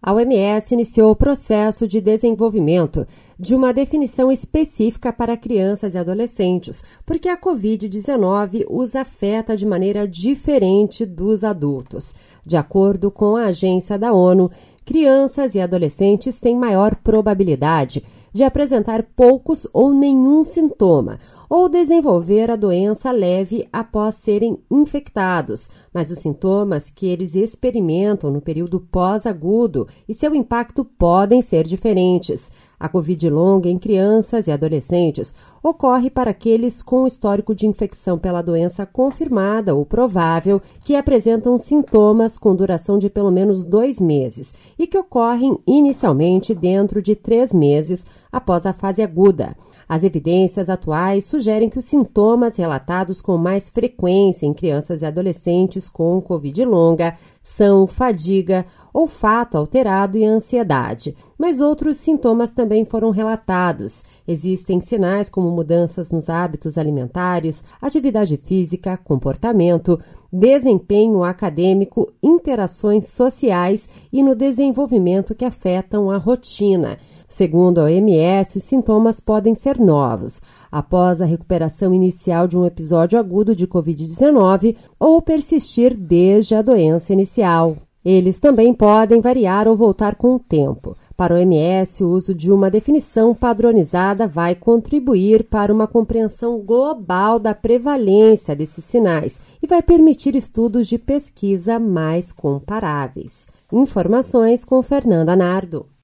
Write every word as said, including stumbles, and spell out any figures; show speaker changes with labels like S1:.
S1: A O M S iniciou o processo de desenvolvimento de uma definição específica para crianças e adolescentes, porque a covid dezenove os afeta de maneira diferente dos adultos. De acordo com a agência da ONU, crianças e adolescentes têm maior probabilidade de apresentar poucos ou nenhum sintoma, ou desenvolver a doença leve após serem infectados, mas os sintomas que eles experimentam no período pós-agudo e seu impacto podem ser diferentes. A Covid longa em crianças e adolescentes ocorre para aqueles com histórico de infecção pela doença confirmada ou provável que apresentam sintomas com duração de pelo menos dois meses e que ocorrem inicialmente dentro de três meses após a fase aguda. As evidências atuais sugerem que os sintomas relatados com mais frequência em crianças e adolescentes com Covid longa são fadiga, olfato alterado e ansiedade. Mas outros sintomas também foram relatados. Existem sinais como mudanças nos hábitos alimentares, atividade física, comportamento, desempenho acadêmico, interações sociais e no desenvolvimento que afetam a rotina. Segundo a O M S, os sintomas podem ser novos, após a recuperação inicial de um episódio agudo de covid dezenove ou persistir desde a doença inicial. Eles também podem variar ou voltar com o tempo. Para o O M S, o uso de uma definição padronizada vai contribuir para uma compreensão global da prevalência desses sinais e vai permitir estudos de pesquisa mais comparáveis. Informações com Fernanda Nardo.